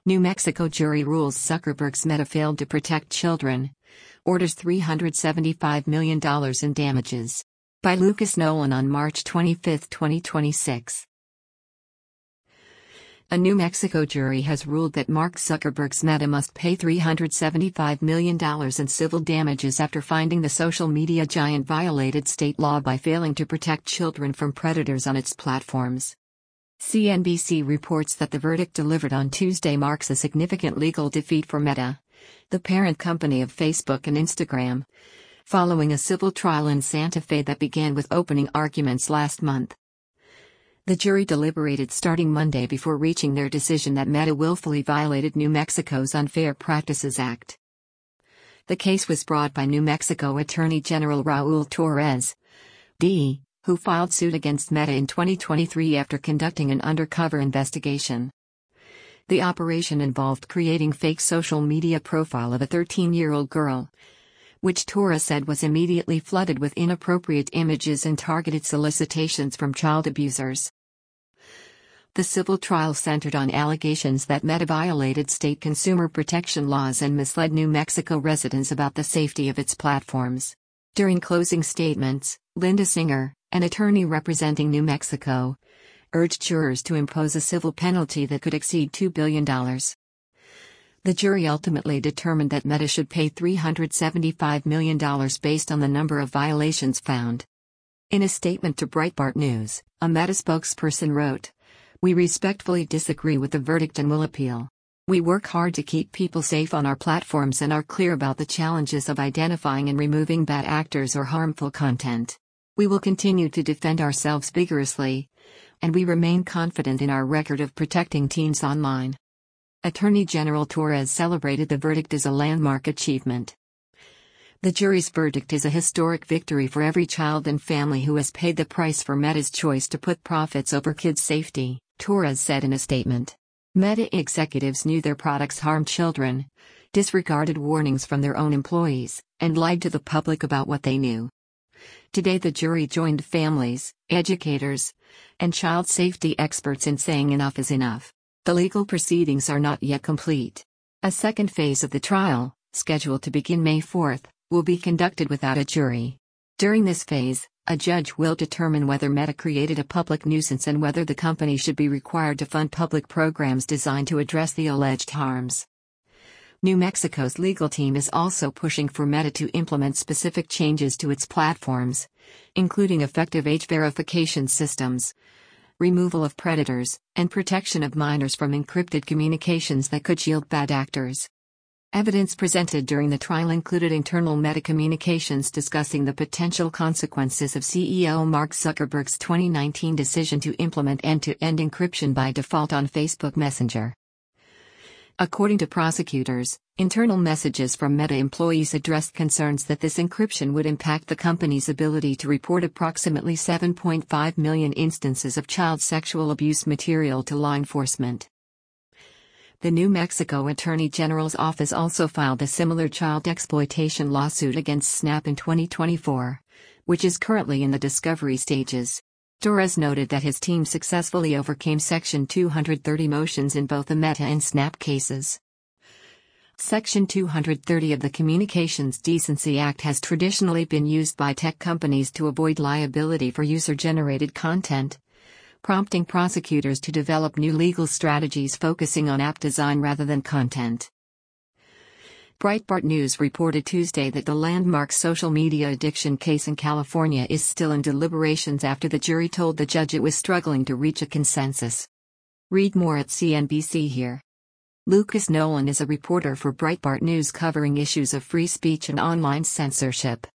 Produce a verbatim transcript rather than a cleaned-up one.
New Mexico jury rules Zuckerberg's Meta failed to protect children. Orders three hundred seventy-five million dollars in damages. By Lucas Nolan on March twenty-fifth, twenty twenty-six. A New Mexico jury has ruled that Mark Zuckerberg's Meta must pay three hundred seventy-five million dollars in civil damages after finding the social media giant violated state law by failing to protect children from predators on its platforms. C N B C reports that the verdict delivered on Tuesday marks a significant legal defeat for Meta, the parent company of Facebook and Instagram, following a civil trial in Santa Fe that began with opening arguments last month. The jury deliberated starting Monday before reaching their decision that Meta willfully violated New Mexico's Unfair Practices Act. The case was brought by New Mexico Attorney General Raul Torres, D., who filed suit against Meta in twenty twenty-three after conducting an undercover investigation. The operation involved creating fake social media profile of a thirteen-year-old girl, which Torres said was immediately flooded with inappropriate images and targeted solicitations from child abusers. The civil trial centered on allegations that Meta violated state consumer protection laws and misled New Mexico residents about the safety of its platforms. During closing statements, Linda Singer, an attorney representing New Mexico, urged jurors to impose a civil penalty that could exceed two billion dollars. The jury ultimately determined that Meta should pay three hundred seventy-five million dollars based on the number of violations found. In a statement to Breitbart News, a Meta spokesperson wrote, "We respectfully disagree with the verdict and will appeal. We work hard to keep people safe on our platforms and are clear about the challenges of identifying and removing bad actors or harmful content. We will continue to defend ourselves vigorously, and we remain confident in our record of protecting teens online." Attorney General Torres celebrated the verdict as a landmark achievement. The jury's verdict is a historic victory for every child and family who has paid the price for Meta's choice to put profits over kids' safety, Torres said in a statement. Meta executives knew their products harmed children, disregarded warnings from their own employees, and lied to the public about what they knew. Today the jury joined families, educators, and child safety experts in saying enough is enough. The legal proceedings are not yet complete. A second phase of the trial, scheduled to begin May fourth, will be conducted without a jury. During this phase, a judge will determine whether Meta created a public nuisance and whether the company should be required to fund public programs designed to address the alleged harms. New Mexico's legal team is also pushing for Meta to implement specific changes to its platforms, including effective age verification systems, removal of predators, and protection of minors from encrypted communications that could shield bad actors. Evidence presented during the trial included internal Meta communications discussing the potential consequences of C E O Mark Zuckerberg's twenty nineteen decision to implement end-to-end encryption by default on Facebook Messenger. According to prosecutors, internal messages from Meta employees addressed concerns that this encryption would impact the company's ability to report approximately seven point five million instances of child sexual abuse material to law enforcement. The New Mexico Attorney General's office also filed a similar child exploitation lawsuit against Snap in twenty twenty-four, which is currently in the discovery stages. Torres noted that his team successfully overcame Section two thirty motions in both the Meta and Snap cases. Section two thirty of the Communications Decency Act has traditionally been used by tech companies to avoid liability for user-generated content, prompting prosecutors to develop new legal strategies focusing on app design rather than content. Breitbart News reported Tuesday that the landmark social media addiction case in California is still in deliberations after the jury told the judge it was struggling to reach a consensus. Read more at C N B C here. Lucas Nolan is a reporter for Breitbart News covering issues of free speech and online censorship.